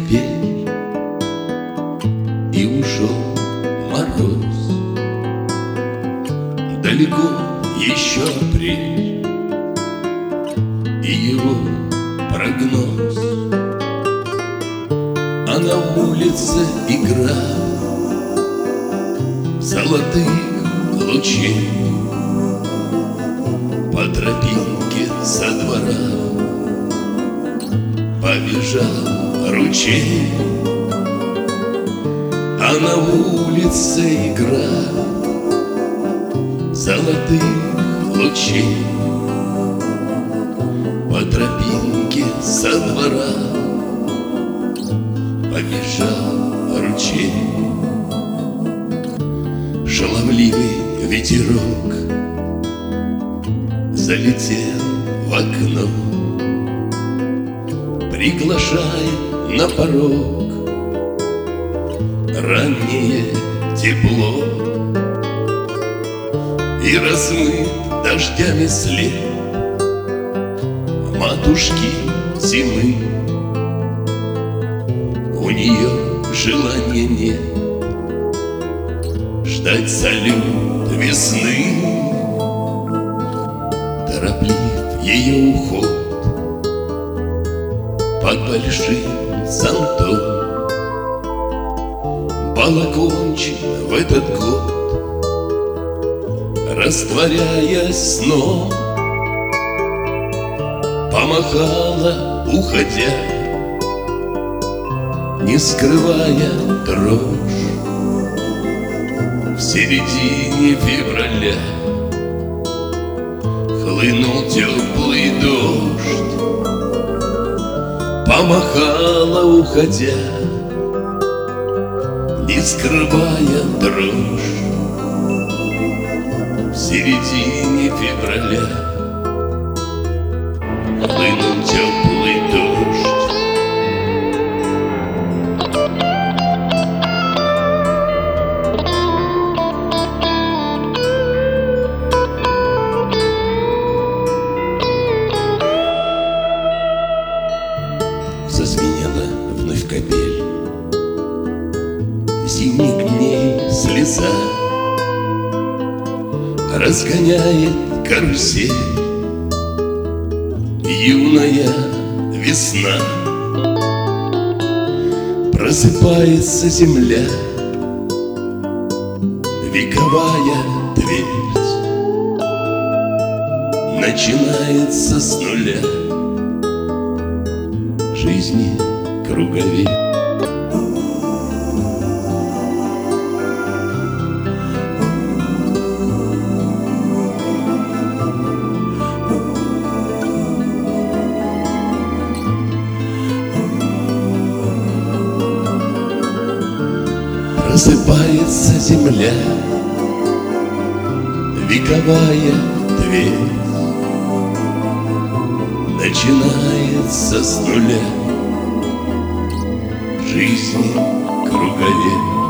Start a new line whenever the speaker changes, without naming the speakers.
капель, и ушел мороз. Далеко еще апрель и его прогноз. А на улице игра золотых лучей. По тропинке со двора побежал ручей. А на улице игра золотых лучей. По тропинке со двора побежал ручей. Шаловливый ветерок залетел в окно, приглашая на порог раннее тепло. И размыт дождями след матушки зимы. У нее желания нет ждать салют весны. Тороплив ее уход под большим зонтом. Бал окончен в этот год, растворяясь сном. Помахала, уходя, не скрывая дрожь. В середине февраля хлынул теплый дождь. Помахала, уходя, не скрывая дрожь. В середине февраля хлынул теплый дождь. Зазвенела вновь капель, зимних дней слеза разгоняет карусель. Юная весна, просыпается земля, вековая твердь начинается с нуля. Жизни круговерть. Просыпается земля, вековая твердь начинается с нуля. Жизни круговерть.